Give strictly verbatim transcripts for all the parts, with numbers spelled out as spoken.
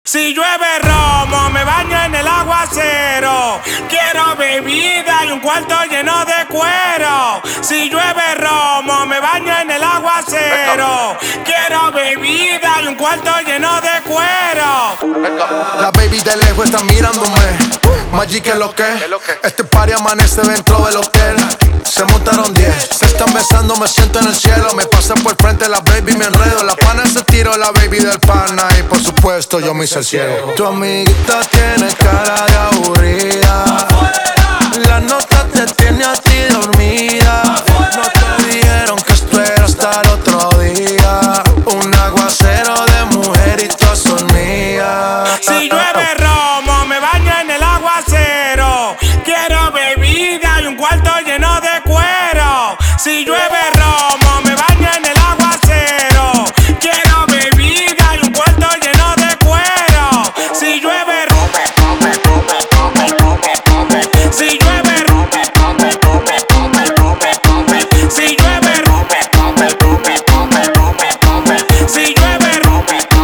Si llueve romo, me baño en el aguacero. Quiero bebida y un cuarto lleno de cuero. Si llueve romo, me baño en el aguacero. Quiero bebida y un cuarto lleno de cuero. La baby de lejos está mirándome. Magic es lo que. Este party amanece dentro del hotel. Se montaron diez, se están besando, me siento en el cielo. Me pasan por frente la baby, me enredo. La pana se tiró, la baby del pana. Y por supuesto yo me hice el ciego. Tu amiguita tiene cara de aburrida. La nota te tiene a ti dormida. No te dijeron que esto era hasta el otro día. Un aguacero de mujer y todas son mías. Si llueve romo, me baño en el aguacero. Quiero bebida y un cuarto lleno de cuero. Si llueve romo, me baño en el aguacero. Quiero bebida y un cuarto lleno de cuero. Si llueve romo, si llueve romo, si llueve romo, si llueve romo,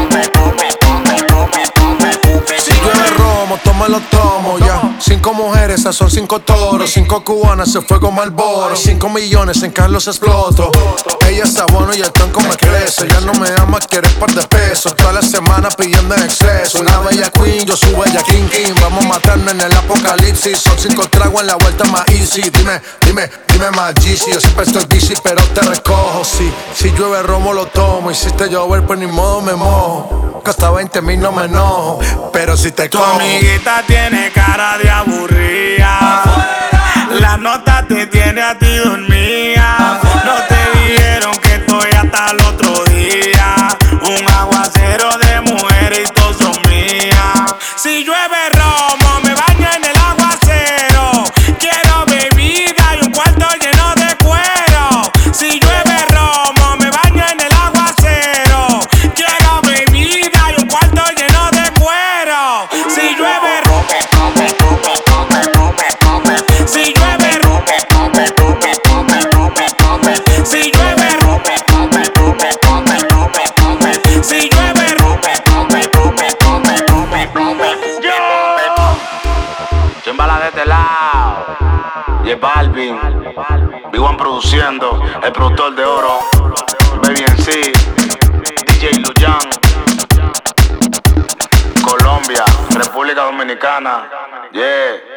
si llueve romo, toma lo tomo ya. Cinco mujeres, esas son cinco toros. Cinco cubanas, se fue con Marlboro. Cinco millones, en Carlos exploto. Ella está bueno y el tronco me crece. Ya no me ama, quiere par de pesos. Toda la semana pidiendo en exceso. Una bella queen, yo su bella king king. Vamos a matarnos en el apocalipsis. Son cinco tragos en la vuelta más easy. Dime, dime, dime más Yeezy. Yo siempre estoy busy, pero te recojo. Sí, si llueve romo lo tomo. Hiciste llover, pues ni modo me mojo. Que hasta veinte mil no me enojo. Pero si te tu cojo. amiguita tiene cara de aburrida. La nota te tiene a ti dormida. No te dijeron que estoy hasta el otro día. Un aguacero de mujeres y todos son mías. Si llueve romo, me baño en el aguacero. Quiero bebida y un cuarto lleno de cuero. Si llueve romo, me baño en el aguacero. Quiero bebida y un cuarto lleno de cuero. Si llueve romo, si llueve romo, si llueve romo, si llueve romo. Chimbala de este lado. J Balvin, Big One produciendo, el productor de oro, Baby en sí, D J Luyan, Colombia, República Dominicana, yeah.